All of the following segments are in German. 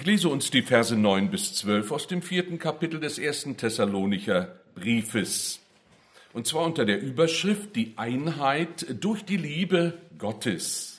Ich lese uns die Verse 9 bis 12 aus dem 4. Kapitel des 1. Thessalonicher Briefes. Und zwar unter der Überschrift Die Einheit durch die Liebe Gottes.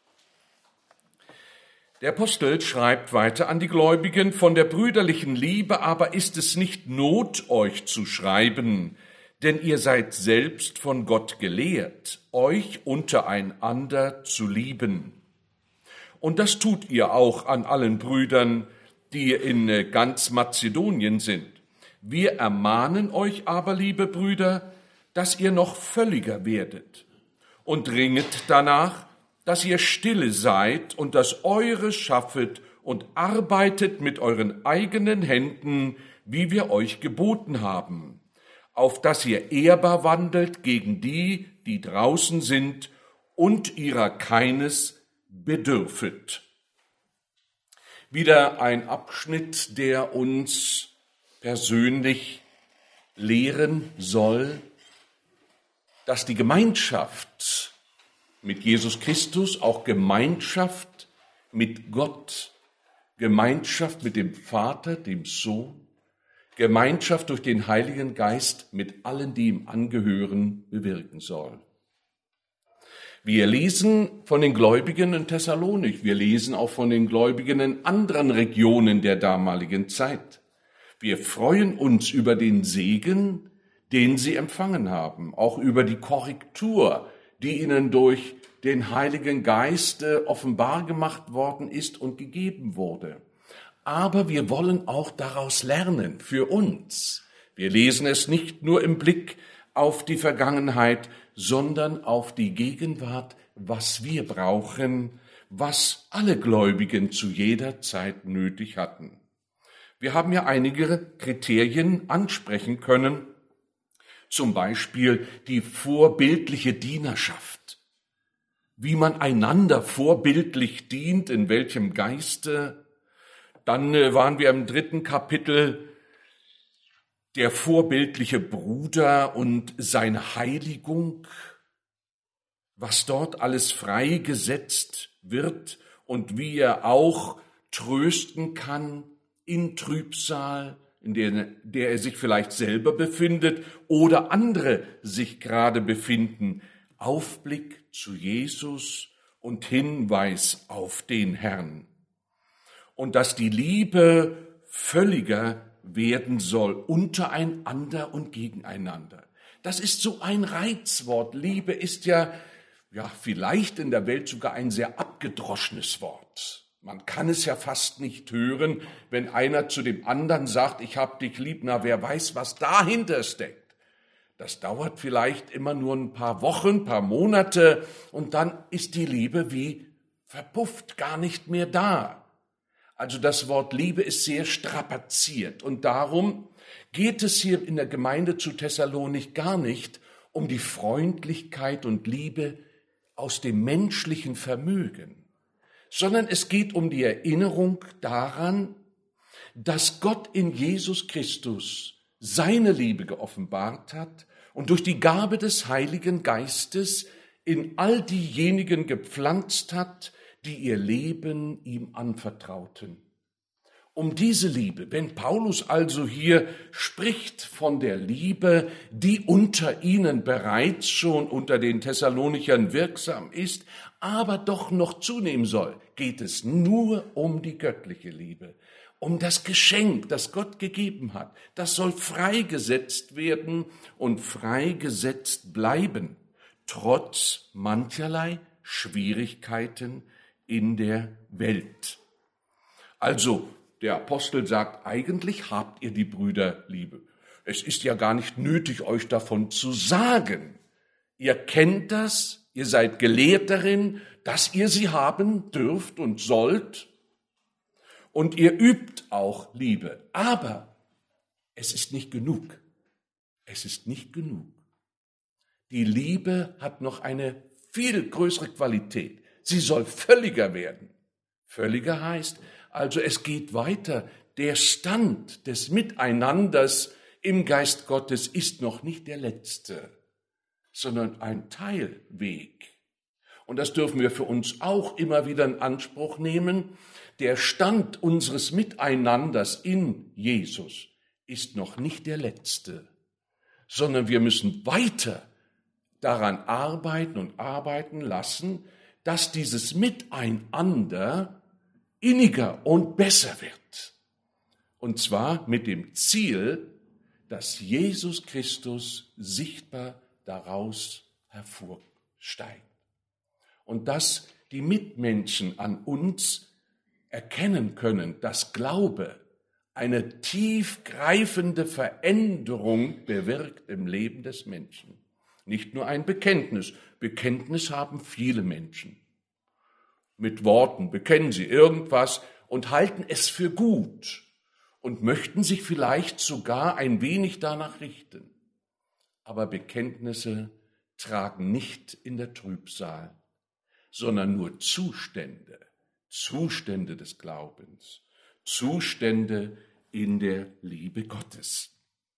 Der Apostel schreibt weiter an die Gläubigen: Von der brüderlichen Liebe aber ist es nicht Not, euch zu schreiben, denn ihr seid selbst von Gott gelehrt, euch untereinander zu lieben. Und das tut ihr auch an allen Brüdern, die in ganz Mazedonien sind. Wir ermahnen euch aber, liebe Brüder, dass ihr noch völliger werdet und ringet danach, dass ihr stille seid und das Eure schaffet und arbeitet mit euren eigenen Händen, wie wir euch geboten haben, auf dass ihr ehrbar wandelt gegen die, die draußen sind und ihrer keines bedürfet. Wieder ein Abschnitt, der uns persönlich lehren soll, dass die Gemeinschaft mit Jesus Christus auch Gemeinschaft mit Gott, Gemeinschaft mit dem Vater, dem Sohn, Gemeinschaft durch den Heiligen Geist mit allen, die ihm angehören, bewirken soll. Wir lesen von den Gläubigen in Thessalonik, wir lesen auch von den Gläubigen in anderen Regionen der damaligen Zeit. Wir freuen uns über den Segen, den sie empfangen haben, auch über die Korrektur, die ihnen durch den Heiligen Geist offenbar gemacht worden ist und gegeben wurde. Aber wir wollen auch daraus lernen, für uns. Wir lesen es nicht nur im Blick auf die Vergangenheit, sondern auf die Gegenwart, was wir brauchen, was alle Gläubigen zu jeder Zeit nötig hatten. Wir haben ja einige Kriterien ansprechen können, zum Beispiel die vorbildliche Dienerschaft, wie man einander vorbildlich dient, in welchem Geiste. Dann waren wir im 3. Kapitel der vorbildliche Bruder und seine Heiligung, was dort alles freigesetzt wird und wie er auch trösten kann in Trübsal, in der er sich vielleicht selber befindet oder andere sich gerade befinden. Aufblick zu Jesus und Hinweis auf den Herrn. Und dass die Liebe völliger werden soll, untereinander und gegeneinander. Das ist so ein Reizwort. Liebe ist ja vielleicht in der Welt sogar ein sehr abgedroschenes Wort. Man kann es ja fast nicht hören, wenn einer zu dem anderen sagt, ich hab dich lieb, na wer weiß, was dahinter steckt. Das dauert vielleicht immer nur ein paar Wochen, ein paar Monate und dann ist die Liebe wie verpufft, gar nicht mehr da. Also das Wort Liebe ist sehr strapaziert und darum geht es hier in der Gemeinde zu Thessalonik gar nicht um die Freundlichkeit und Liebe aus dem menschlichen Vermögen, sondern es geht um die Erinnerung daran, dass Gott in Jesus Christus seine Liebe geoffenbart hat und durch die Gabe des Heiligen Geistes in all diejenigen gepflanzt hat, die ihr Leben ihm anvertrauten. Um diese Liebe, wenn Paulus also hier spricht von der Liebe, die unter ihnen bereits schon unter den Thessalonichern wirksam ist, aber doch noch zunehmen soll, geht es nur um die göttliche Liebe, um das Geschenk, das Gott gegeben hat. Das soll freigesetzt werden und freigesetzt bleiben, trotz mancherlei Schwierigkeiten in der Welt. Also, der Apostel sagt, eigentlich habt ihr die Brüderliebe. Es ist ja gar nicht nötig, euch davon zu sagen. Ihr kennt das, ihr seid gelehrt darin, dass ihr sie haben dürft und sollt. Und ihr übt auch Liebe. Aber es ist nicht genug. Es ist nicht genug. Die Liebe hat noch eine viel größere Qualität. Sie soll völliger werden. Völliger heißt, also es geht weiter. Der Stand des Miteinanders im Geist Gottes ist noch nicht der letzte, sondern ein Teilweg. Und das dürfen wir für uns auch immer wieder in Anspruch nehmen. Der Stand unseres Miteinanders in Jesus ist noch nicht der letzte, sondern wir müssen weiter daran arbeiten und arbeiten lassen, dass dieses Miteinander inniger und besser wird. Und zwar mit dem Ziel, dass Jesus Christus sichtbar daraus hervorsteigt. Und dass die Mitmenschen an uns erkennen können, dass Glaube eine tiefgreifende Veränderung bewirkt im Leben des Menschen. Nicht nur ein Bekenntnis. Bekenntnis haben viele Menschen. Mit Worten bekennen sie irgendwas und halten es für gut und möchten sich vielleicht sogar ein wenig danach richten. Aber Bekenntnisse tragen nicht in der Trübsal, sondern nur Zustände des Glaubens, Zustände in der Liebe Gottes.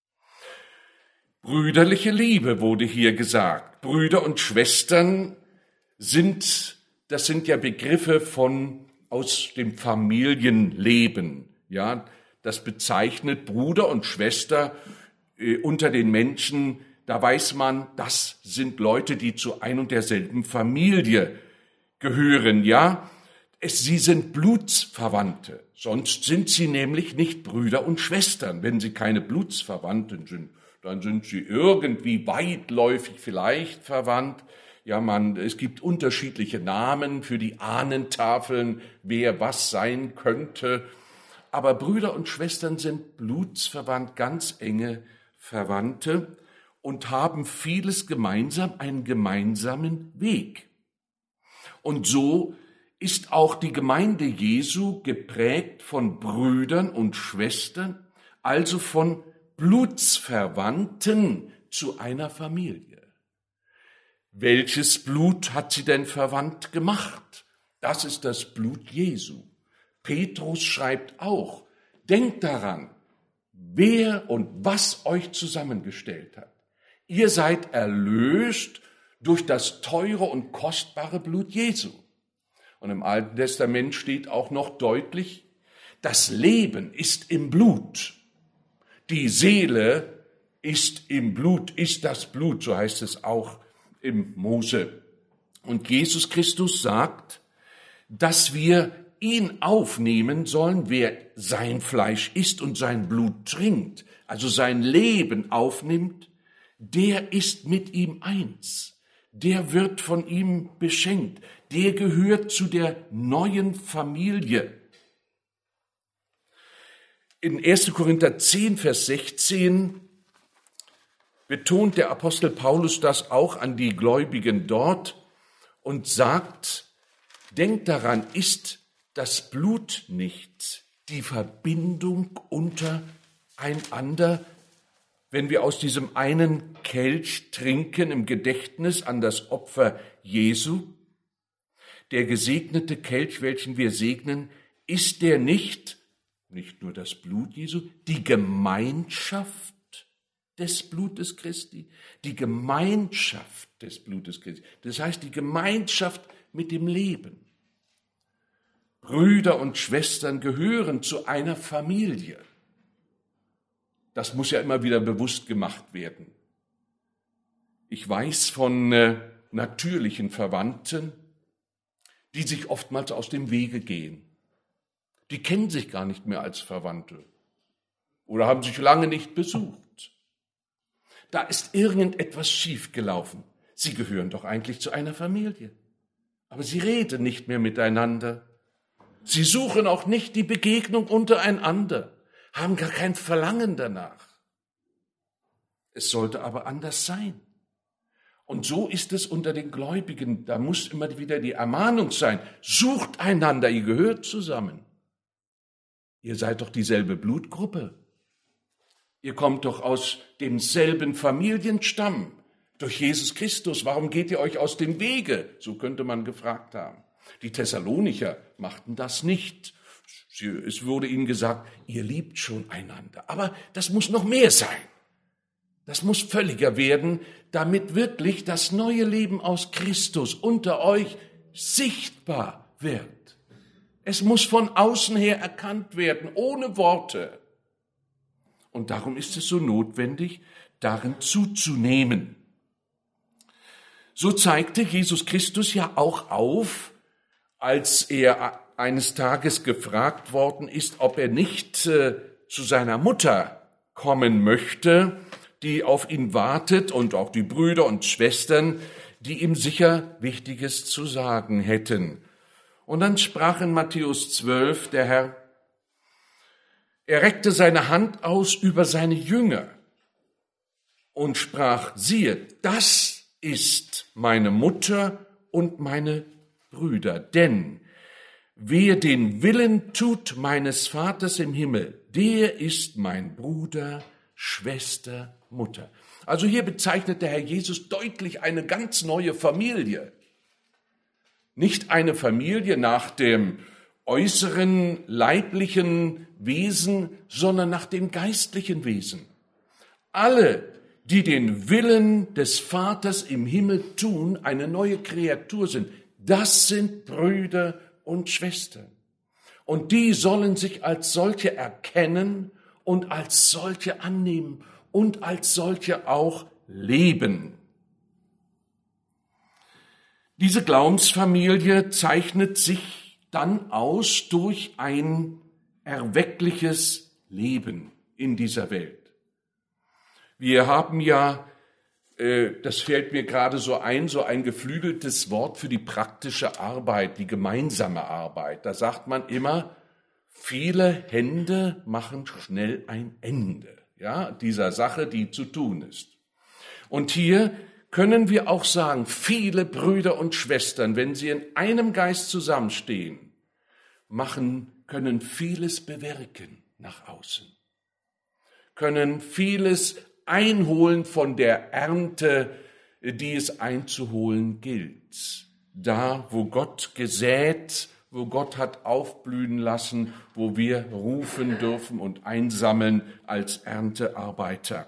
Brüderliche Liebe wurde hier gesagt. Brüder und Schwestern sind ja Begriffe aus dem Familienleben. Ja, das bezeichnet Bruder und Schwester unter den Menschen. Da weiß man, das sind Leute, die zu ein und derselben Familie gehören. Ja, sie sind Blutsverwandte. Sonst sind sie nämlich nicht Brüder und Schwestern. Wenn sie keine Blutsverwandten sind, dann sind sie irgendwie weitläufig vielleicht verwandt. Ja, es gibt unterschiedliche Namen für die Ahnentafeln, wer was sein könnte. Aber Brüder und Schwestern sind blutsverwandt, ganz enge Verwandte und haben vieles gemeinsam, einen gemeinsamen Weg. Und so ist auch die Gemeinde Jesu geprägt von Brüdern und Schwestern, also von Blutsverwandten zu einer Familie. Welches Blut hat sie denn verwandt gemacht? Das ist das Blut Jesu. Petrus schreibt auch, denkt daran, wer und was euch zusammengestellt hat. Ihr seid erlöst durch das teure und kostbare Blut Jesu. Und im Alten Testament steht auch noch deutlich, das Leben ist im Blut. Die Seele ist im Blut, ist das Blut, so heißt es auch im Mose. Und Jesus Christus sagt, dass wir ihn aufnehmen sollen, wer sein Fleisch isst und sein Blut trinkt, also sein Leben aufnimmt, der ist mit ihm eins. Der wird von ihm beschenkt. Der gehört zu der neuen Familie. In 1. Korinther 10, Vers 16 betont der Apostel Paulus das auch an die Gläubigen dort und sagt, denkt daran, ist das Blut nicht die Verbindung untereinander, wenn wir aus diesem einen Kelch trinken im Gedächtnis an das Opfer Jesu? Der gesegnete Kelch, welchen wir segnen, ist der nicht nur das Blut Jesu, die Gemeinschaft des Blutes Christi, die Gemeinschaft des Blutes Christi. Das heißt, die Gemeinschaft mit dem Leben. Brüder und Schwestern gehören zu einer Familie. Das muss ja immer wieder bewusst gemacht werden. Ich weiß von natürlichen Verwandten, die sich oftmals aus dem Wege gehen. Die kennen sich gar nicht mehr als Verwandte oder haben sich lange nicht besucht. Da ist irgendetwas schiefgelaufen. Sie gehören doch eigentlich zu einer Familie. Aber sie reden nicht mehr miteinander. Sie suchen auch nicht die Begegnung untereinander, haben gar kein Verlangen danach. Es sollte aber anders sein. Und so ist es unter den Gläubigen. Da muss immer wieder die Ermahnung sein, sucht einander, ihr gehört zusammen. Ihr seid doch dieselbe Blutgruppe. Ihr kommt doch aus demselben Familienstamm durch Jesus Christus. Warum geht ihr euch aus dem Wege? So könnte man gefragt haben. Die Thessalonicher machten das nicht. Es wurde ihnen gesagt, ihr liebt schon einander. Aber das muss noch mehr sein. Das muss völliger werden, damit wirklich das neue Leben aus Christus unter euch sichtbar wird. Es muss von außen her erkannt werden, ohne Worte. Und darum ist es so notwendig, darin zuzunehmen. So zeigte Jesus Christus ja auch auf, als er eines Tages gefragt worden ist, ob er nicht zu seiner Mutter kommen möchte, die auf ihn wartet, und auch die Brüder und Schwestern, die ihm sicher Wichtiges zu sagen hätten. Und dann sprach in Matthäus 12 der Herr, er reckte seine Hand aus über seine Jünger und sprach, siehe, das ist meine Mutter und meine Brüder, denn wer den Willen tut meines Vaters im Himmel, der ist mein Bruder, Schwester, Mutter. Also hier bezeichnet der Herr Jesus deutlich eine ganz neue Familie. Nicht eine Familie nach dem äußeren leiblichen Wesen, sondern nach dem geistlichen Wesen. Alle, die den Willen des Vaters im Himmel tun, eine neue Kreatur sind, das sind Brüder und Schwestern. Und die sollen sich als solche erkennen und als solche annehmen und als solche auch leben. Diese Glaubensfamilie zeichnet sich dann aus durch ein erweckliches Leben in dieser Welt. Wir haben ja, das fällt mir gerade so ein geflügeltes Wort für die praktische Arbeit, die gemeinsame Arbeit. Da sagt man immer, viele Hände machen schnell ein Ende, ja, dieser Sache, die zu tun ist. Und hier können wir auch sagen, viele Brüder und Schwestern, wenn sie in einem Geist zusammenstehen, können vieles bewirken nach außen, können vieles einholen von der Ernte, die es einzuholen gilt. Da, wo Gott gesät, wo Gott hat aufblühen lassen, wo wir rufen dürfen und einsammeln als Erntearbeiter.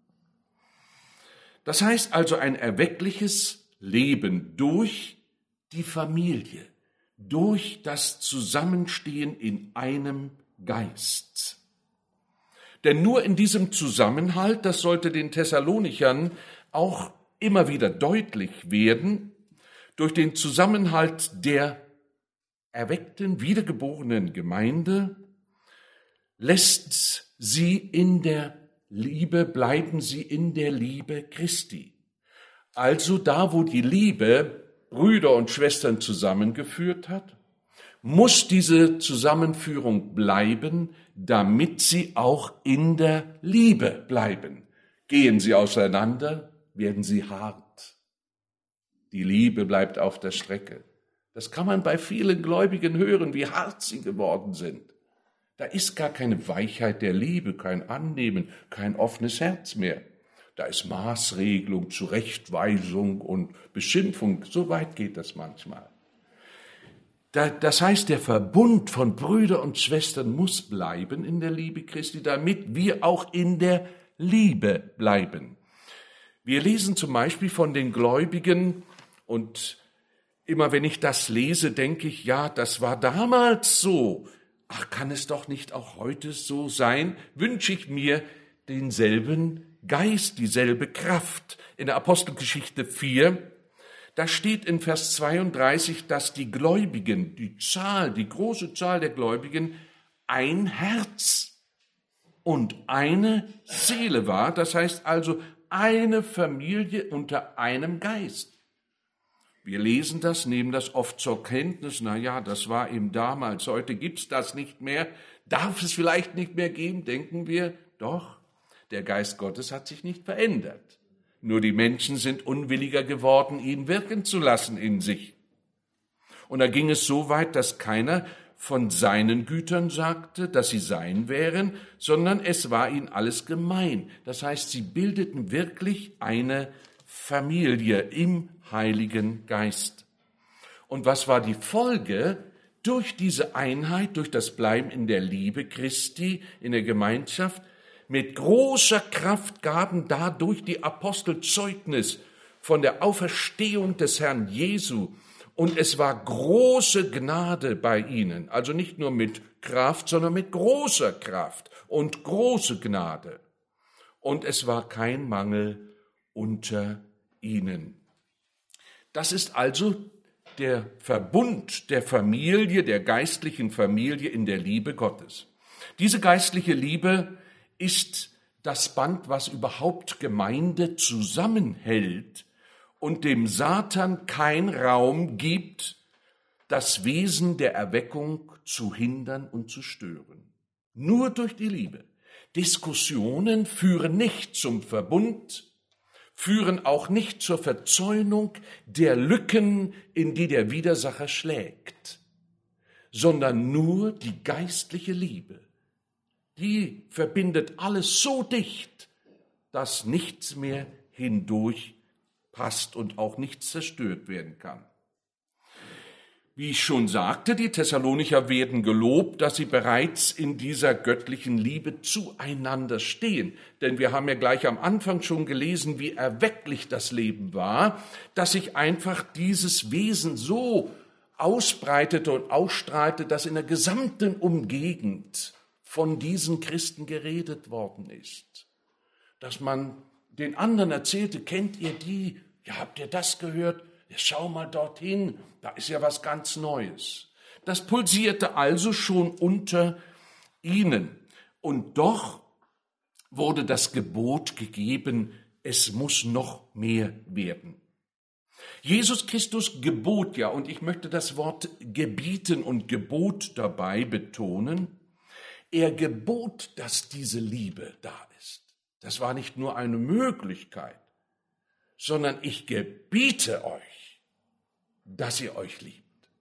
Das heißt also ein erweckliches Leben durch die Familie, durch das Zusammenstehen in einem Geist. Denn nur in diesem Zusammenhalt, das sollte den Thessalonichern auch immer wieder deutlich werden, durch den Zusammenhalt der erweckten, wiedergeborenen Gemeinde, lässt sie in der Liebe, bleiben sie in der Liebe Christi. Also da, wo die Liebe Brüder und Schwestern zusammengeführt hat, muss diese Zusammenführung bleiben, damit sie auch in der Liebe bleiben. Gehen sie auseinander, werden sie hart. Die Liebe bleibt auf der Strecke. Das kann man bei vielen Gläubigen hören, wie hart sie geworden sind. Da ist gar keine Weichheit der Liebe, kein Annehmen, kein offenes Herz mehr. Da ist Maßregelung, Zurechtweisung und Beschimpfung. So weit geht das manchmal. Das heißt, der Verbund von Brüdern und Schwestern muss bleiben in der Liebe Christi, damit wir auch in der Liebe bleiben. Wir lesen zum Beispiel von den Gläubigen, und immer wenn ich das lese, denke ich, ja, das war damals so. Ach, kann es doch nicht auch heute so sein? Wünsche ich mir denselben Geist, dieselbe Kraft. In der Apostelgeschichte 4, da steht in Vers 32, dass die Gläubigen, die große Zahl der Gläubigen, ein Herz und eine Seele war. Das heißt also eine Familie unter einem Geist. Wir lesen das, nehmen das oft zur Kenntnis, das war eben damals, heute gibt's das nicht mehr, darf es vielleicht nicht mehr geben, denken wir, doch, der Geist Gottes hat sich nicht verändert. Nur die Menschen sind unwilliger geworden, ihn wirken zu lassen in sich. Und da ging es so weit, dass keiner von seinen Gütern sagte, dass sie sein wären, sondern es war ihnen alles gemein. Das heißt, sie bildeten wirklich eine Familie im Heiligen Geist. Und was war die Folge? Durch diese Einheit, durch das Bleiben in der Liebe Christi, in der Gemeinschaft, mit großer Kraft gaben dadurch die Apostel Zeugnis von der Auferstehung des Herrn Jesu. Und es war große Gnade bei ihnen, also nicht nur mit Kraft, sondern mit großer Kraft und große Gnade. Und es war kein Mangel unter ihnen. Das ist also der Verbund der Familie, der geistlichen Familie in der Liebe Gottes. Diese geistliche Liebe ist das Band, was überhaupt Gemeinde zusammenhält und dem Satan kein Raum gibt, das Wesen der Erweckung zu hindern und zu stören. Nur durch die Liebe. Diskussionen führen nicht zum Verbund, führen auch nicht zur Verzäunung der Lücken, in die der Widersacher schlägt, sondern nur die geistliche Liebe. Die verbindet alles so dicht, dass nichts mehr hindurch passt und auch nichts zerstört werden kann. Wie ich schon sagte, die Thessalonicher werden gelobt, dass sie bereits in dieser göttlichen Liebe zueinander stehen. Denn wir haben ja gleich am Anfang schon gelesen, wie erwecklich das Leben war, dass sich einfach dieses Wesen so ausbreitete und ausstrahlte, dass in der gesamten Umgegend von diesen Christen geredet worden ist. Dass man den anderen erzählte, kennt ihr die? Ja, habt ihr das gehört? Ja, schau mal dorthin, da ist ja was ganz Neues. Das pulsierte also schon unter ihnen. Und doch wurde das Gebot gegeben, es muss noch mehr werden. Jesus Christus gebot ja, und ich möchte das Wort gebieten und Gebot dabei betonen, er gebot, dass diese Liebe da ist. Das war nicht nur eine Möglichkeit, sondern ich gebiete euch, dass ihr euch liebt.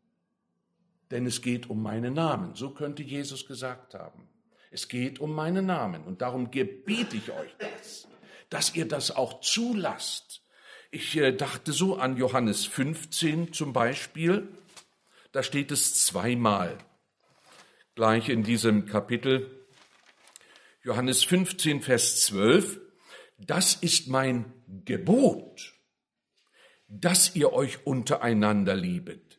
Denn es geht um meinen Namen. So könnte Jesus gesagt haben. Es geht um meinen Namen und darum gebiete ich euch das, dass ihr das auch zulasst. Ich dachte so an Johannes 15 zum Beispiel. Da steht es zweimal, gleich in diesem Kapitel. Johannes 15, Vers 12. Das ist mein Gebot, dass ihr euch untereinander liebet,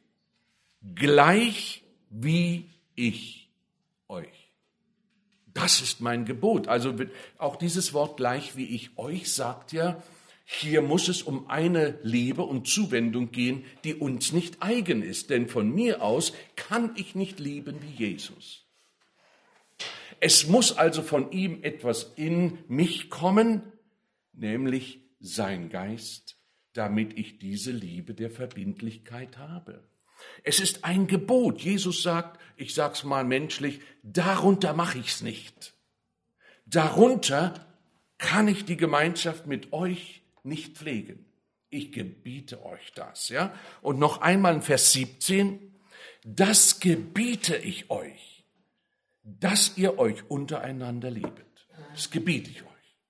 gleich wie ich euch. Das ist mein Gebot. Also auch dieses Wort gleich wie ich euch sagt ja, hier muss es um eine Liebe und Zuwendung gehen, die uns nicht eigen ist. Denn von mir aus kann ich nicht lieben wie Jesus. Es muss also von ihm etwas in mich kommen, nämlich sein Geist, damit ich diese Liebe der Verbindlichkeit habe. Es ist ein Gebot. Jesus sagt, ich sag's mal menschlich, darunter mache ich's nicht. Darunter kann ich die Gemeinschaft mit euch nicht pflegen. Ich gebiete euch das, ja? Und noch einmal in Vers 17, das gebiete ich euch, dass ihr euch untereinander liebet. Das gebiete ich euch.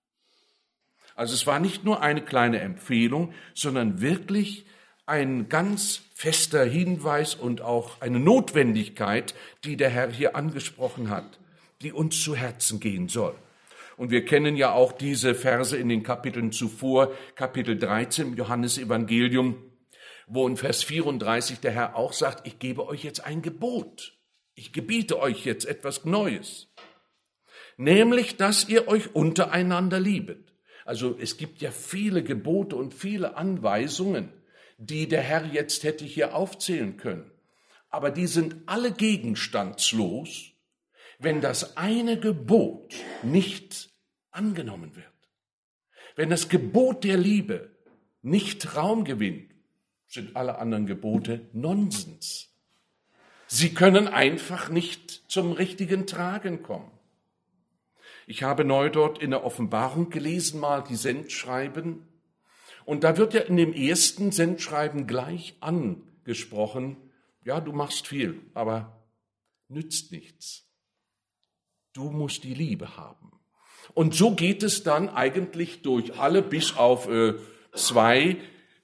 Also es war nicht nur eine kleine Empfehlung, sondern wirklich ein ganz fester Hinweis und auch eine Notwendigkeit, die der Herr hier angesprochen hat, die uns zu Herzen gehen soll. Und wir kennen ja auch diese Verse in den Kapiteln zuvor, Kapitel 13 im Johannesevangelium, wo in Vers 34 der Herr auch sagt, ich gebe euch jetzt ein Gebot. Ich gebiete euch jetzt etwas Neues. Nämlich, dass ihr euch untereinander liebet. Also es gibt ja viele Gebote und viele Anweisungen, die der Herr jetzt hätte hier aufzählen können. Aber die sind alle gegenstandslos, wenn das eine Gebot nicht angenommen wird. Wenn das Gebot der Liebe nicht Raum gewinnt, sind alle anderen Gebote Nonsens. Sie können einfach nicht zum richtigen Tragen kommen. Ich habe neu dort in der Offenbarung gelesen, mal die Sendschreiben. Und da wird ja in dem ersten Sendschreiben gleich angesprochen, ja, du machst viel, aber nützt nichts. Du musst die Liebe haben. Und so geht es dann eigentlich durch alle, bis auf 2,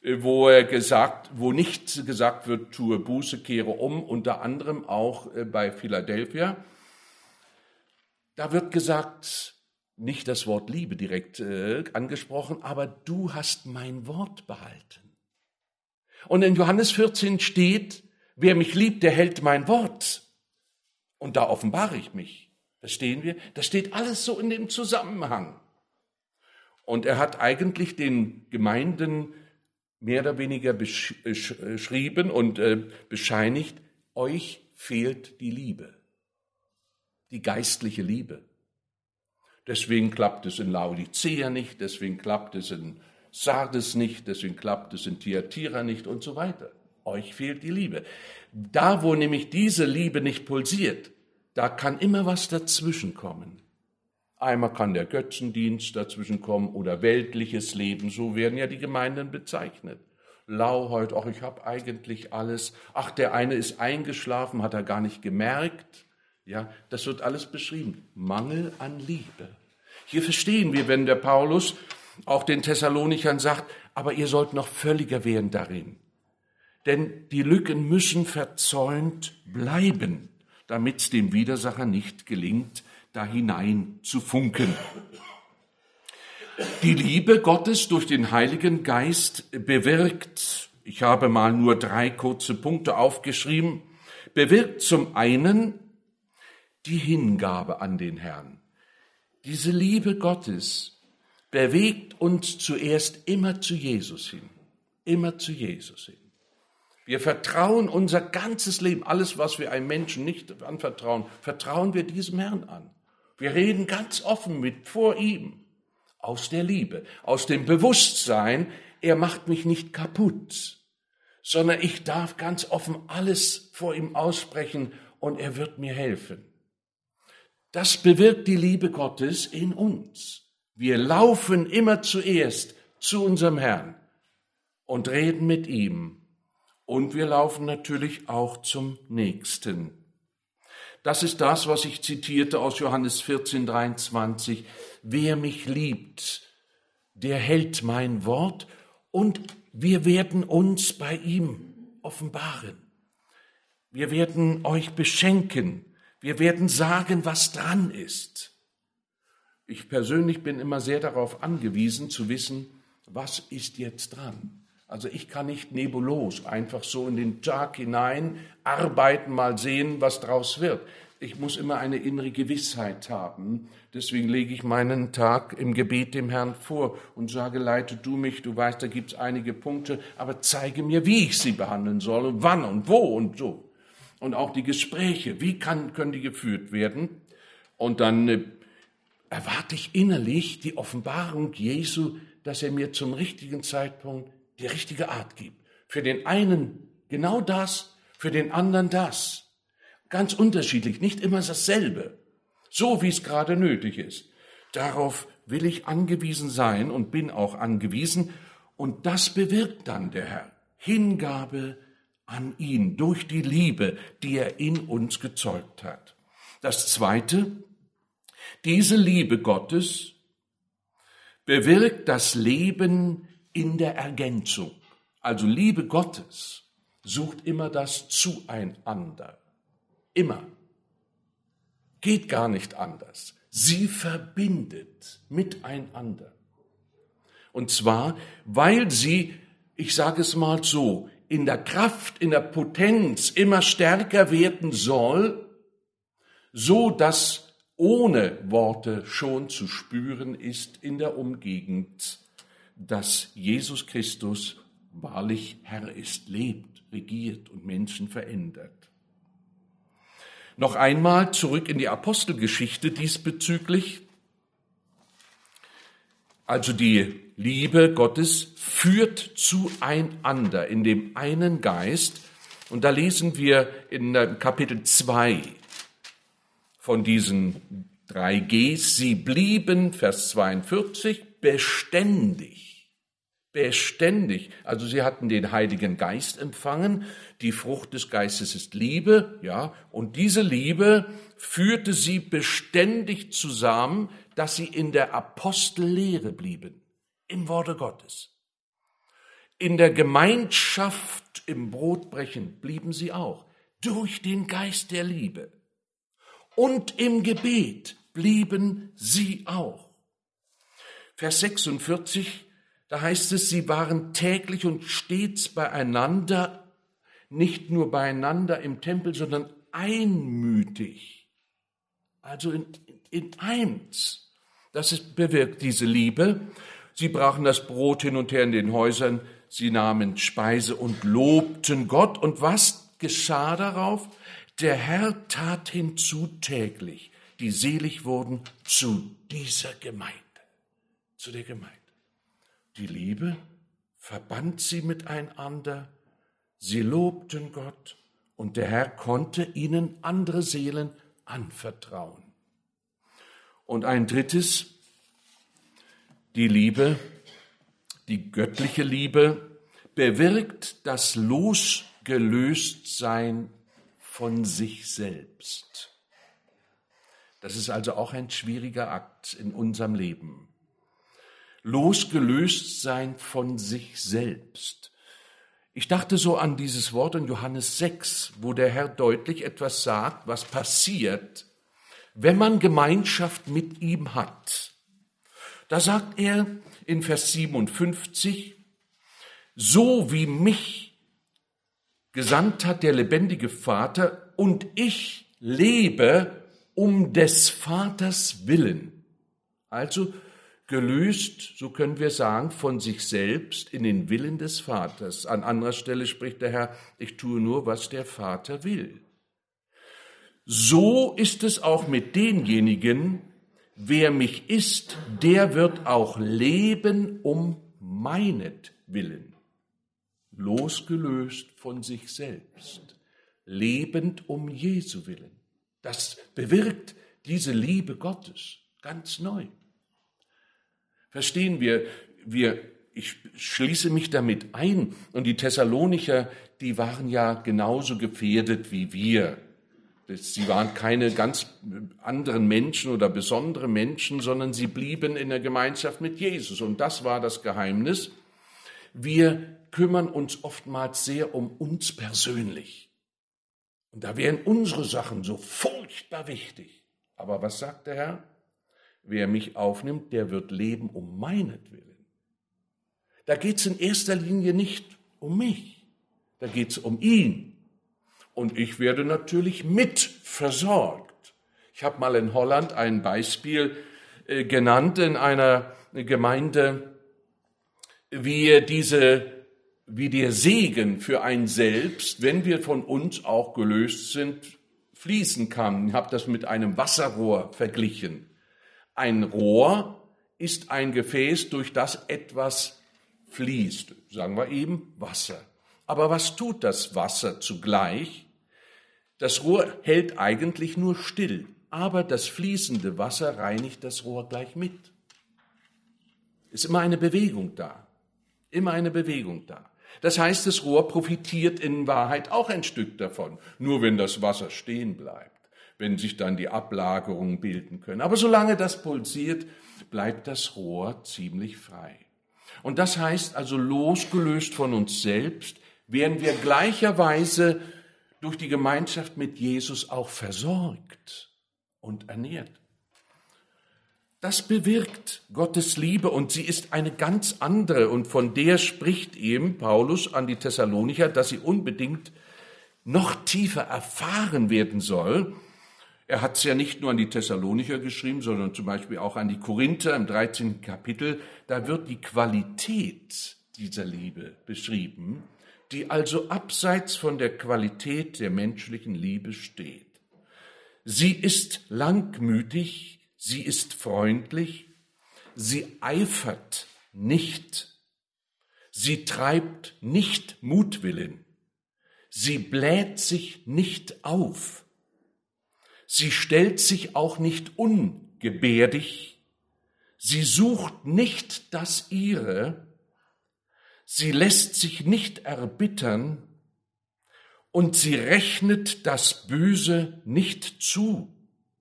wo nicht gesagt wird, tue Buße, kehre um, unter anderem auch bei Philadelphia. Da wird gesagt, nicht das Wort Liebe direkt angesprochen, aber du hast mein Wort behalten. Und in Johannes 14 steht, wer mich liebt, der hält mein Wort. Und da offenbare ich mich. Verstehen wir? Das steht alles so in dem Zusammenhang. Und er hat eigentlich den Gemeinden mehr oder weniger beschrieben und bescheinigt, euch fehlt die Liebe, die geistliche Liebe. Deswegen klappt es in Laodicea nicht, deswegen klappt es in Sardes nicht, deswegen klappt es in Thyatira nicht und so weiter. Euch fehlt die Liebe. Da, wo nämlich diese Liebe nicht pulsiert, da kann immer was dazwischen kommen. Einmal kann der Götzendienst dazwischen kommen oder weltliches Leben, so werden ja die Gemeinden bezeichnet. Lauheit, ach, ich habe eigentlich alles. Ach, der eine ist eingeschlafen, hat er gar nicht gemerkt. Ja, das wird alles beschrieben. Mangel an Liebe. Hier verstehen wir, wenn der Paulus auch den Thessalonichern sagt, aber ihr sollt noch völliger werden darin. Denn die Lücken müssen verzäunt bleiben, damit es dem Widersacher nicht gelingt, da hinein zu funken. Die Liebe Gottes durch den Heiligen Geist bewirkt, ich habe mal nur 3 kurze Punkte aufgeschrieben, bewirkt zum einen die Hingabe an den Herrn. Diese Liebe Gottes bewegt uns zuerst immer zu Jesus hin, immer zu Jesus hin. Wir vertrauen unser ganzes Leben, alles, was wir einem Menschen nicht anvertrauen, vertrauen wir diesem Herrn an. Wir reden ganz offen vor ihm, aus der Liebe, aus dem Bewusstsein, er macht mich nicht kaputt, sondern ich darf ganz offen alles vor ihm aussprechen und er wird mir helfen. Das bewirkt die Liebe Gottes in uns. Wir laufen immer zuerst zu unserem Herrn und reden mit ihm. Und wir laufen natürlich auch zum Nächsten. Das ist das, was ich zitierte aus Johannes 14, 23. Wer mich liebt, der hält mein Wort und wir werden uns bei ihm offenbaren. Wir werden euch beschenken. Wir werden sagen, was dran ist. Ich persönlich bin immer sehr darauf angewiesen, zu wissen, was ist jetzt dran. Also ich kann nicht nebulos einfach so in den Tag hinein arbeiten, mal sehen, was draus wird. Ich muss immer eine innere Gewissheit haben. Deswegen lege ich meinen Tag im Gebet dem Herrn vor und sage, leite du mich, du weißt, da gibt es einige Punkte, aber zeige mir, wie ich sie behandeln soll und wann und wo und so. Und auch die Gespräche, wie können die geführt werden? Und dann erwarte ich innerlich die Offenbarung Jesu, dass er mir zum richtigen Zeitpunkt die richtige Art gibt. Für den einen genau das, für den anderen das. Ganz unterschiedlich, nicht immer dasselbe. So wie es gerade nötig ist. Darauf will ich angewiesen sein und bin auch angewiesen. Und das bewirkt dann der Herr. Hingabe an ihn durch die Liebe, die er in uns gezeugt hat. Das Zweite, diese Liebe Gottes bewirkt das Leben in der Ergänzung. Also Liebe Gottes sucht immer das Zueinander. Immer. Geht gar nicht anders. Sie verbindet miteinander. Und zwar, weil sie, ich sage es mal so, in der Kraft, in der Potenz immer stärker werden soll, so dass ohne Worte schon zu spüren ist in der Umgegend, dass Jesus Christus wahrlich Herr ist, lebt, regiert und Menschen verändert. Noch einmal zurück in die Apostelgeschichte diesbezüglich. Also die Liebe Gottes führt zueinander in dem einen Geist. Und da lesen wir in Kapitel 2 von diesen 3 Gs. Sie blieben, Vers 42, beständig. Beständig. Also sie hatten den Heiligen Geist empfangen. Die Frucht des Geistes ist Liebe, ja. Und diese Liebe führte sie beständig zusammen, dass sie in der Apostellehre blieben, im Worte Gottes. In der Gemeinschaft, im Brotbrechen blieben sie auch, durch den Geist der Liebe. Und im Gebet blieben sie auch. Vers 46, da heißt es, sie waren täglich und stets beieinander, nicht nur beieinander im Tempel, sondern einmütig. Also in eins. Bewirkt diese Liebe. Sie brachen das Brot hin und her in den Häusern, sie nahmen Speise und lobten Gott. Und was geschah darauf? Der Herr tat hinzu täglich, die selig wurden zu dieser Gemeinde, zu der Gemeinde. Die Liebe verband sie miteinander, sie lobten Gott und der Herr konnte ihnen andere Seelen anvertrauen. Und ein drittes, die Liebe, die göttliche Liebe, bewirkt das Losgelöstsein von sich selbst. Das ist also auch ein schwieriger Akt in unserem Leben. Losgelöst sein von sich selbst. Ich dachte so an dieses Wort in Johannes 6, wo der Herr deutlich etwas sagt, was passiert, wenn man Gemeinschaft mit ihm hat. Da sagt er in Vers 57, so wie mich gesandt hat der lebendige Vater und ich lebe um des Vaters willen. Also gelöst, so können wir sagen, von sich selbst in den Willen des Vaters. An anderer Stelle spricht der Herr, ich tue nur, was der Vater will. So ist es auch mit denjenigen, wer mich isst, der wird auch leben um meinetwillen. Losgelöst von sich selbst, lebend um Jesu willen. Das bewirkt diese Liebe Gottes ganz neu. Verstehen wir, ich schließe mich damit ein, und die Thessalonicher, die waren ja genauso gefährdet wie wir. Sie waren keine ganz anderen Menschen oder besondere Menschen, sondern sie blieben in der Gemeinschaft mit Jesus. Und das war das Geheimnis. Wir kümmern uns oftmals sehr um uns persönlich. Und da wären unsere Sachen so furchtbar wichtig. Aber was sagt der Herr? Wer mich aufnimmt, der wird leben um meinetwillen. Da geht es in erster Linie nicht um mich, da geht es um ihn. Und ich werde natürlich mit versorgt. Ich habe mal in Holland ein Beispiel genannt in einer Gemeinde, wie der Segen für ein Selbst, wenn wir von uns auch gelöst sind, fließen kann. Ich habe das mit einem Wasserrohr verglichen. Ein Rohr ist ein Gefäß, durch das etwas fließt, sagen wir eben Wasser. Aber was tut das Wasser zugleich? Das Rohr hält eigentlich nur still, aber das fließende Wasser reinigt das Rohr gleich mit. Ist immer eine Bewegung da, immer eine Bewegung da. Das heißt, das Rohr profitiert in Wahrheit auch ein Stück davon, nur wenn das Wasser stehen bleibt, wenn sich dann die Ablagerungen bilden können. Aber solange das pulsiert, bleibt das Rohr ziemlich frei. Und das heißt also, losgelöst von uns selbst, werden wir gleicherweise durch die Gemeinschaft mit Jesus auch versorgt und ernährt. Das bewirkt Gottes Liebe und sie ist eine ganz andere und von der spricht eben Paulus an die Thessalonicher, dass sie unbedingt noch tiefer erfahren werden soll. Er hat es ja nicht nur an die Thessalonicher geschrieben, sondern zum Beispiel auch an die Korinther im 13. Kapitel. Da wird die Qualität dieser Liebe beschrieben, die also abseits von der Qualität der menschlichen Liebe steht. Sie ist langmütig, sie ist freundlich, sie eifert nicht, sie treibt nicht Mutwillen, sie bläht sich nicht auf, sie stellt sich auch nicht ungebärdig, sie sucht nicht das Ihre, sie lässt sich nicht erbittern und sie rechnet das Böse nicht zu.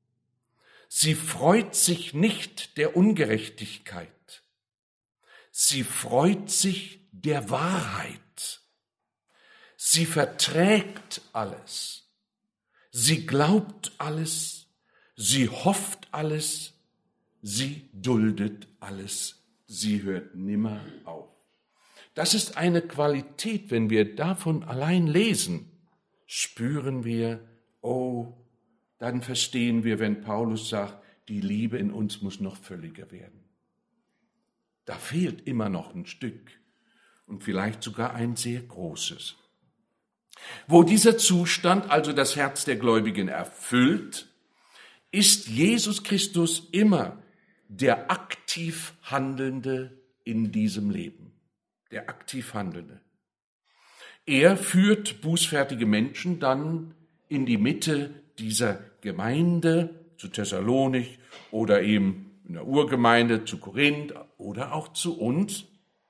Sie freut sich nicht der Ungerechtigkeit. Sie freut sich der Wahrheit. Sie verträgt alles. Sie glaubt alles. Sie hofft alles. Sie duldet alles sie hört nimmer auf. Das ist eine Qualität, wenn wir davon allein lesen, spüren wir, oh, dann verstehen wir, wenn Paulus sagt, die Liebe in uns muss noch völliger werden. Da fehlt immer noch ein Stück und vielleicht sogar ein sehr großes. Wo dieser Zustand also das Herz der Gläubigen erfüllt, ist Jesus Christus immer der aktiv Handelnde in diesem Leben. Der aktiv Handelnde. Er führt bußfertige Menschen dann in die Mitte dieser Gemeinde zu Thessalonich oder eben in der Urgemeinde zu Korinth oder auch zu uns.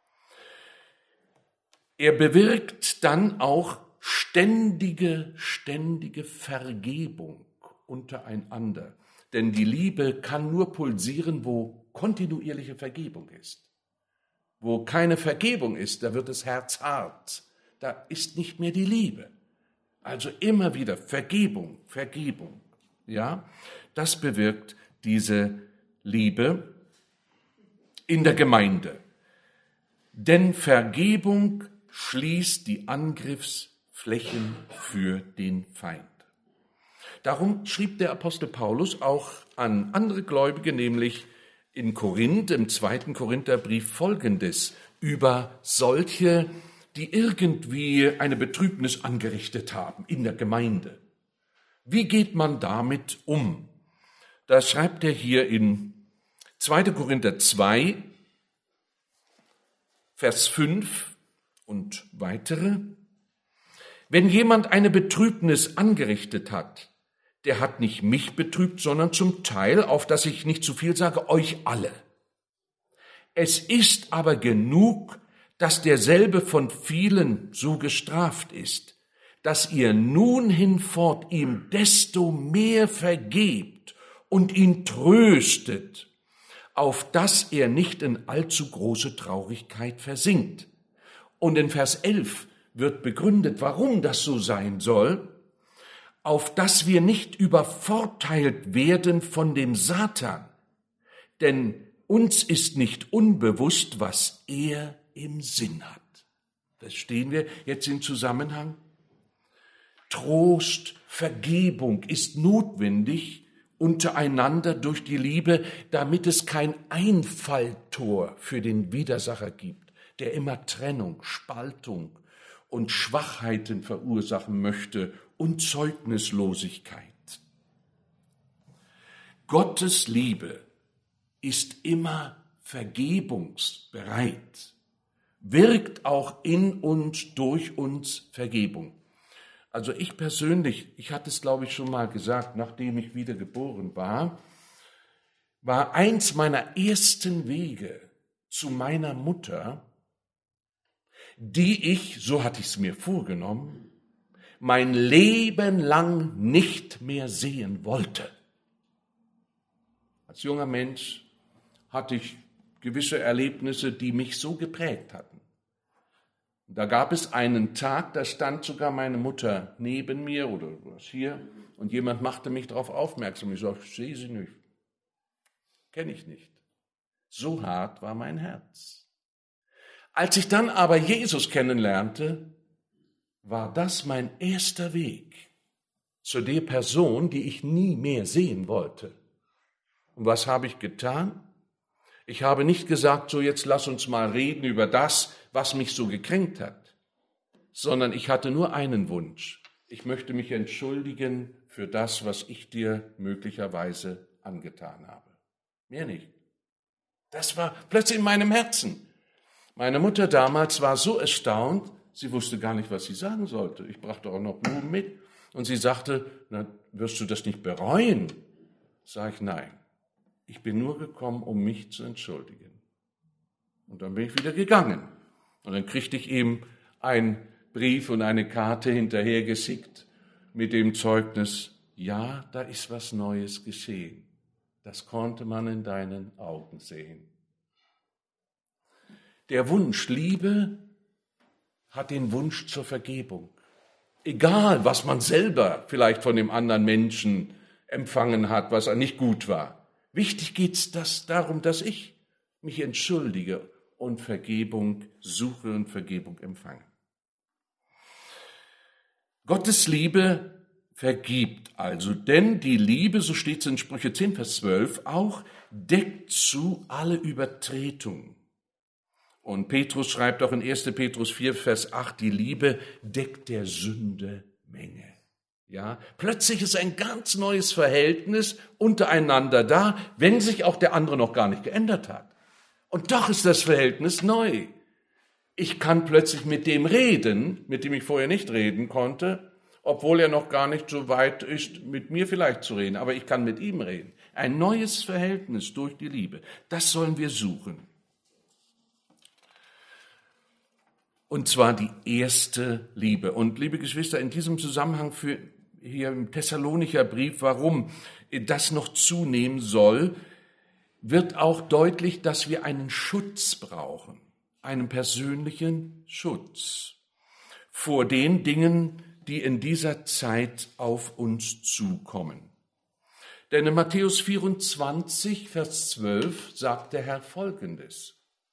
Er bewirkt dann auch ständige Vergebung untereinander. Denn die Liebe kann nur pulsieren, wo kontinuierliche Vergebung ist. Wo keine Vergebung ist, da wird das Herz hart. Da ist nicht mehr die Liebe. Also immer wieder Vergebung. Ja, das bewirkt diese Liebe in der Gemeinde. Denn Vergebung schließt die Angriffsflächen für den Feind. Darum schrieb der Apostel Paulus auch an andere Gläubige, nämlich in Korinth, im 2. Korintherbrief Folgendes über solche, die irgendwie eine Betrübnis angerichtet haben in der Gemeinde. Wie geht man damit um? Da schreibt er hier in 2. Korinther 2, Vers 5 und weitere. Wenn jemand eine Betrübnis angerichtet hat, der hat nicht mich betrübt, sondern zum Teil, auf dass ich nicht zu viel sage, euch alle. Es ist aber genug, dass derselbe von vielen so gestraft ist, dass ihr nun hinfort ihm desto mehr vergebt und ihn tröstet, auf dass er nicht in allzu große Traurigkeit versinkt. Und in Vers 11 wird begründet, warum das so sein soll, auf dass wir nicht übervorteilt werden von dem Satan, denn uns ist nicht unbewusst, was er im Sinn hat. Verstehen wir jetzt den Zusammenhang? Trost, Vergebung ist notwendig untereinander durch die Liebe, damit es kein Einfalltor für den Widersacher gibt, der immer Trennung, Spaltung und Schwachheiten verursachen möchte und Zeugnislosigkeit. Gottes Liebe ist immer vergebungsbereit, wirkt auch in uns, durch uns Vergebung. Also ich persönlich, ich hatte es glaube ich schon mal gesagt, nachdem ich wiedergeboren war eins meiner ersten Wege zu meiner Mutter, die ich, so hatte ich es mir vorgenommen, mein Leben lang nicht mehr sehen wollte. Als junger Mensch hatte ich gewisse Erlebnisse, die mich so geprägt hatten. Da gab es einen Tag, da stand sogar meine Mutter neben mir oder was hier und jemand machte mich darauf aufmerksam. Ich sagte, ich sehe sie nicht, kenne ich nicht. So hart war mein Herz. Als ich dann aber Jesus kennenlernte, war das mein erster Weg zu der Person, die ich nie mehr sehen wollte. Und was habe ich getan? Ich habe nicht gesagt, so jetzt lass uns mal reden über das, was mich so gekränkt hat, sondern ich hatte nur einen Wunsch. Ich möchte mich entschuldigen für das, was ich dir möglicherweise angetan habe. Mehr nicht. Das war plötzlich in meinem Herzen. Meine Mutter damals war so erstaunt, sie wusste gar nicht, was sie sagen sollte. Ich brachte auch noch Blumen mit. Und sie sagte, na, wirst du das nicht bereuen? Sag ich, nein. Ich bin nur gekommen, um mich zu entschuldigen. Und dann bin ich wieder gegangen. Und dann kriegte ich eben einen Brief und eine Karte hinterhergeschickt mit dem Zeugnis, ja, da ist was Neues geschehen. Das konnte man in deinen Augen sehen. Der Wunsch Liebe hat den Wunsch zur Vergebung. Egal, was man selber vielleicht von dem anderen Menschen empfangen hat, was nicht gut war. Wichtig geht es darum, dass ich mich entschuldige und Vergebung suche und Vergebung empfange. Gottes Liebe vergibt also, denn die Liebe, so steht es in Sprüche 10, Vers 12, auch deckt zu alle Übertretungen. Und Petrus schreibt auch in 1. Petrus 4, Vers 8, die Liebe deckt der Sünde Menge. Ja, plötzlich ist ein ganz neues Verhältnis untereinander da, wenn sich auch der andere noch gar nicht geändert hat. Und doch ist das Verhältnis neu. Ich kann plötzlich mit dem reden, mit dem ich vorher nicht reden konnte, obwohl er noch gar nicht so weit ist, mit mir vielleicht zu reden, aber ich kann mit ihm reden. Ein neues Verhältnis durch die Liebe, das sollen wir suchen. Und zwar die erste Liebe. Und liebe Geschwister, in diesem Zusammenhang für hier im Thessalonicher Brief, warum das noch zunehmen soll, wird auch deutlich, dass wir einen Schutz brauchen, einen persönlichen Schutz vor den Dingen, die in dieser Zeit auf uns zukommen. Denn in Matthäus 24, Vers 12 sagt der Herr Folgendes: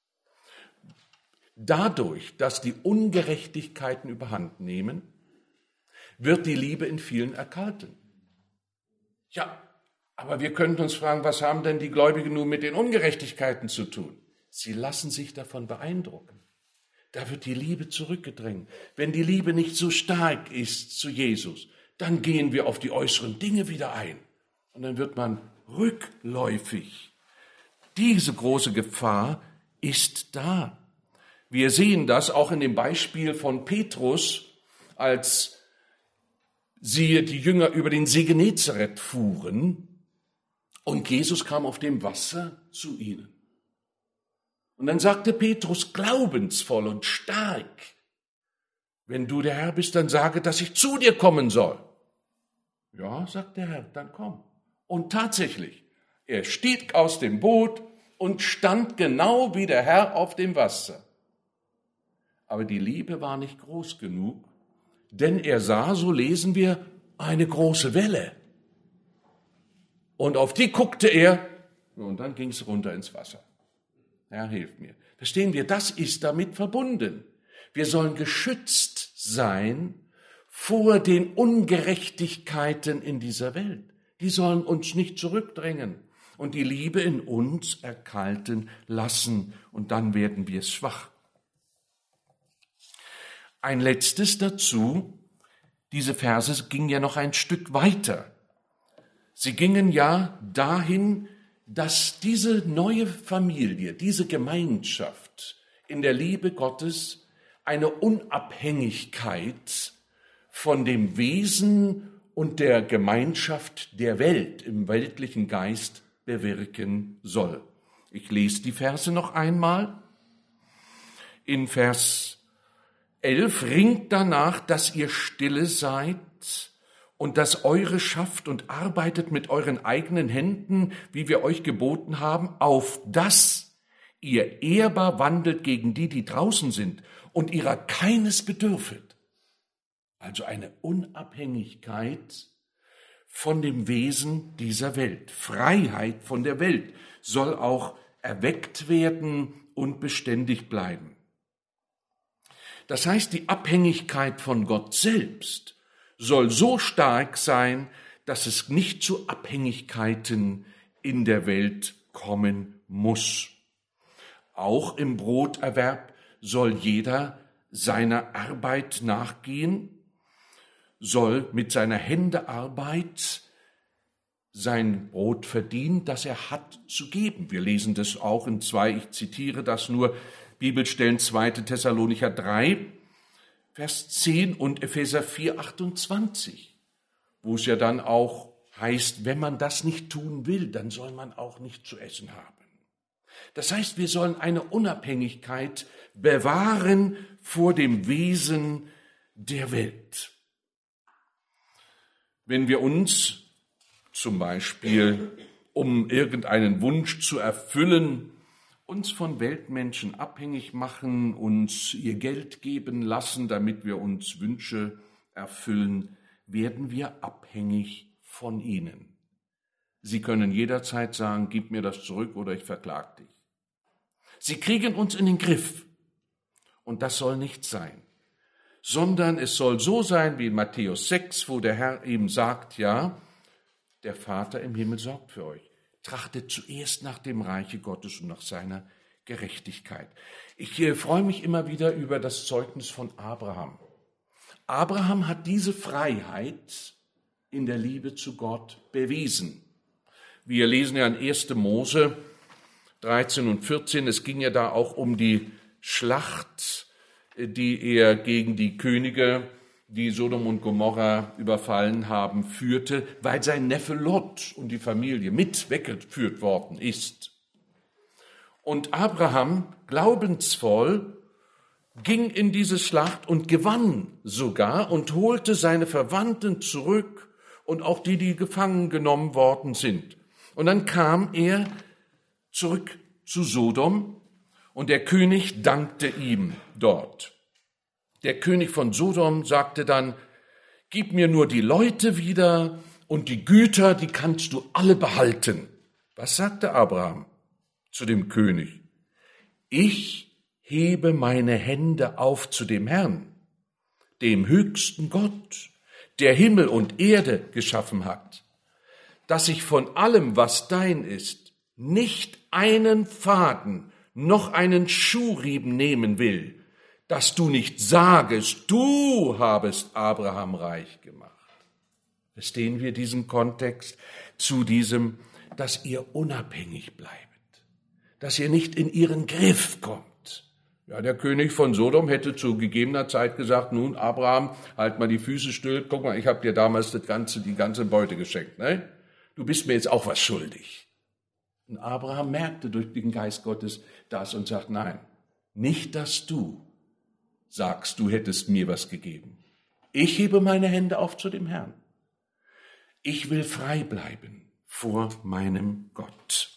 Dadurch, dass die Ungerechtigkeiten überhand nehmen, wird die Liebe in vielen erkalten. Ja, aber wir könnten uns fragen, was haben denn die Gläubigen nun mit den Ungerechtigkeiten zu tun? Sie lassen sich davon beeindrucken. Da wird die Liebe zurückgedrängt. Wenn die Liebe nicht so stark ist zu Jesus, dann gehen wir auf die äußeren Dinge wieder ein. Und dann wird man rückläufig. Diese große Gefahr ist da. Wir sehen das auch in dem Beispiel von Petrus, als die Jünger über den See Genezareth fuhren und Jesus kam auf dem Wasser zu ihnen. Und dann sagte Petrus glaubensvoll und stark: Wenn du der Herr bist, dann sage, dass ich zu dir kommen soll. Ja, sagt der Herr, dann komm. Und tatsächlich, er stieg aus dem Boot und stand genau wie der Herr auf dem Wasser. Aber die Liebe war nicht groß genug, denn er sah, so lesen wir, eine große Welle. Und auf die guckte er, und dann ging es runter ins Wasser. Herr, hilf mir. Verstehen wir, das ist damit verbunden. Wir sollen geschützt sein vor den Ungerechtigkeiten in dieser Welt. Die sollen uns nicht zurückdrängen und die Liebe in uns erkalten lassen, und dann werden wir schwach. Ein letztes dazu: Diese Verse gingen ja noch ein Stück weiter. Sie gingen ja dahin, dass diese neue Familie, diese Gemeinschaft in der Liebe Gottes eine Unabhängigkeit von dem Wesen und der Gemeinschaft der Welt im weltlichen Geist bewirken soll. Ich lese die Verse noch einmal. In Vers 11: Ringt danach, dass ihr stille seid und dass eure schafft und arbeitet mit euren eigenen Händen, wie wir euch geboten haben, auf dass ihr ehrbar wandelt gegen die, die draußen sind, und ihrer keines bedürfet. Also eine Unabhängigkeit von dem Wesen dieser Welt. Freiheit von der Welt soll auch erweckt werden und beständig bleiben. Das heißt, die Abhängigkeit von Gott selbst soll so stark sein, dass es nicht zu Abhängigkeiten in der Welt kommen muss. Auch im Broterwerb soll jeder seiner Arbeit nachgehen, soll mit seiner Hände Arbeit sein Brot verdienen, das er hat, zu geben. Wir lesen das auch in 2, ich zitiere das nur, Bibelstellen 2. Thessalonicher 3, Vers 10 und Epheser 4, 28, wo es ja dann auch heißt, wenn man das nicht tun will, dann soll man auch nicht zu essen haben. Das heißt, wir sollen eine Unabhängigkeit bewahren vor dem Wesen der Welt. Wenn wir uns zum Beispiel, um irgendeinen Wunsch zu erfüllen, uns von Weltmenschen abhängig machen, uns ihr Geld geben lassen, damit wir uns Wünsche erfüllen, werden wir abhängig von ihnen. Sie können jederzeit sagen, gib mir das zurück oder ich verklag dich. Sie kriegen uns in den Griff. Und das soll nicht sein. Sondern es soll so sein wie in Matthäus 6, wo der Herr eben sagt, ja, der Vater im Himmel sorgt für euch. Trachtet zuerst nach dem Reiche Gottes und nach seiner Gerechtigkeit. Ich freue mich immer wieder über das Zeugnis von Abraham. Abraham hat diese Freiheit in der Liebe zu Gott bewiesen. Wir lesen ja in 1. Mose 13 und 14, es ging ja da auch um die Schlacht, die er gegen die Könige, die Sodom und Gomorra überfallen haben, führte, weil sein Neffe Lot und die Familie mit weggeführt worden ist. Und Abraham, glaubensvoll, ging in diese Schlacht und gewann sogar und holte seine Verwandten zurück und auch die gefangen genommen worden sind. Und dann kam er zurück zu Sodom und der König dankte ihm dort. Der König von Sodom sagte dann, gib mir nur die Leute wieder und die Güter, die kannst du alle behalten. Was sagte Abraham zu dem König? Ich hebe meine Hände auf zu dem Herrn, dem höchsten Gott, der Himmel und Erde geschaffen hat, dass ich von allem, was dein ist, nicht einen Faden noch einen Schuhriemen nehmen will, dass du nicht sagest, du habest Abraham reich gemacht. Verstehen wir diesen Kontext zu diesem, dass ihr unabhängig bleibt, dass ihr nicht in ihren Griff kommt. Ja, der König von Sodom hätte zu gegebener Zeit gesagt, nun Abraham, halt mal die Füße still, guck mal, ich habe dir damals die ganze Beute geschenkt, ne? Du bist mir jetzt auch was schuldig. Und Abraham merkte durch den Geist Gottes das und sagt, nein, nicht, dass du sagst, du hättest mir was gegeben. Ich hebe meine Hände auf zu dem Herrn. Ich will frei bleiben vor meinem Gott.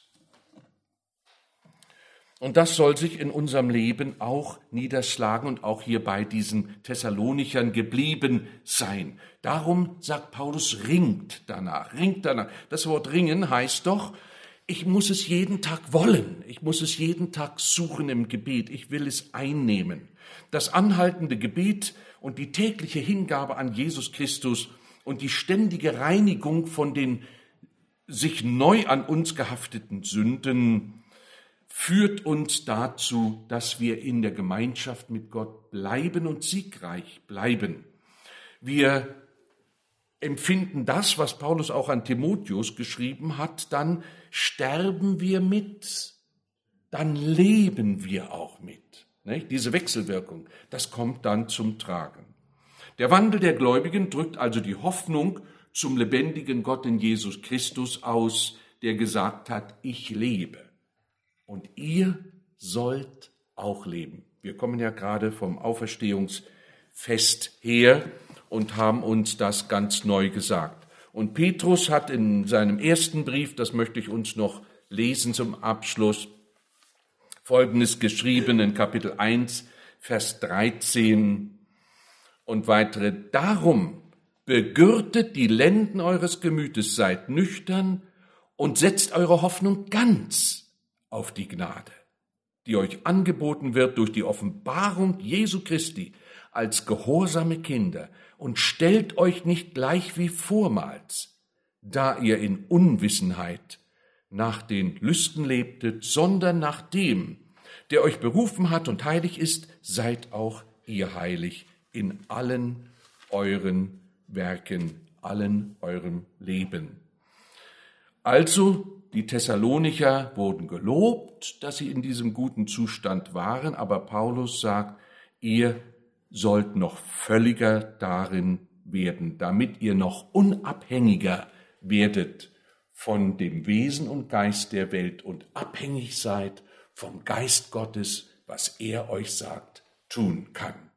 Und das soll sich in unserem Leben auch niederschlagen und auch hier bei diesen Thessalonichern geblieben sein. Darum sagt Paulus, ringt danach. Das Wort ringen heißt doch, ich muss es jeden Tag wollen. Ich muss es jeden Tag suchen im Gebet. Ich will es einnehmen. Das anhaltende Gebet und die tägliche Hingabe an Jesus Christus und die ständige Reinigung von den sich neu an uns gehafteten Sünden führt uns dazu, dass wir in der Gemeinschaft mit Gott bleiben und siegreich bleiben. Wir empfinden das, was Paulus auch an Timotheus geschrieben hat, dann sterben wir mit, dann leben wir auch mit. Nicht? Diese Wechselwirkung, das kommt dann zum Tragen. Der Wandel der Gläubigen drückt also die Hoffnung zum lebendigen Gott in Jesus Christus aus, der gesagt hat, ich lebe. Und ihr sollt auch leben. Wir kommen ja gerade vom Auferstehungsfest her und haben uns das ganz neu gesagt. Und Petrus hat in seinem ersten Brief, das möchte ich uns noch lesen zum Abschluss, Folgendes geschrieben in Kapitel 1, Vers 13 und weitere. Darum begürtet die Lenden eures Gemütes, seid nüchtern und setzt eure Hoffnung ganz auf die Gnade, die euch angeboten wird durch die Offenbarung Jesu Christi als gehorsame Kinder, und stellt euch nicht gleich wie vormals, da ihr in Unwissenheit nach den Lüsten lebtet, sondern nach dem, der euch berufen hat und heilig ist, seid auch ihr heilig in allen euren Werken, allen eurem Leben. Also, die Thessalonicher wurden gelobt, dass sie in diesem guten Zustand waren, aber Paulus sagt, ihr sollt noch völliger darin werden, damit ihr noch unabhängiger werdet von dem Wesen und Geist der Welt und abhängig seid vom Geist Gottes, was er euch sagt, tun kann.